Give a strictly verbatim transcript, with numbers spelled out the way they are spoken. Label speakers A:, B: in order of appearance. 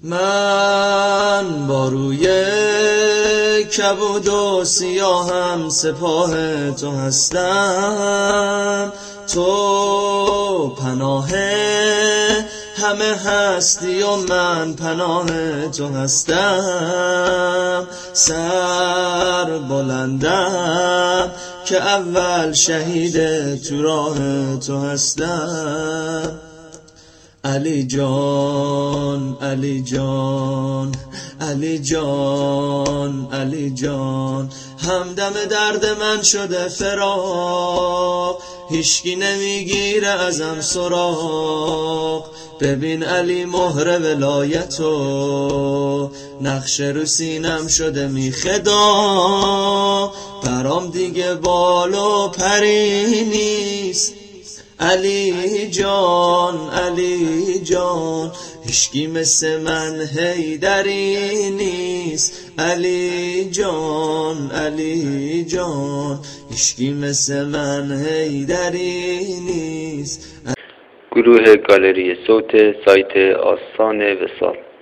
A: من با روی کبود و سیاهم سپاه تو هستم، تو پناه همه هستی و من پناه تو هستم. سر بلندم که اول شهید تو راه تو هستم. علی جان علی جان علی جان علی جان، همدم درد من شده فراق، هیچکی نمیگیره ازم سراغ. ببین علی مهر ولایتو، نقش رو سینم شده میخدا، برام دیگه بال و پری نیست. علی جان علی جان، هیچکی مثل من حیدری نیست. علی جان علی جان، هیچکی مثل من حیدری نیست.
B: گروه گالری صوت سایت آستان وصال.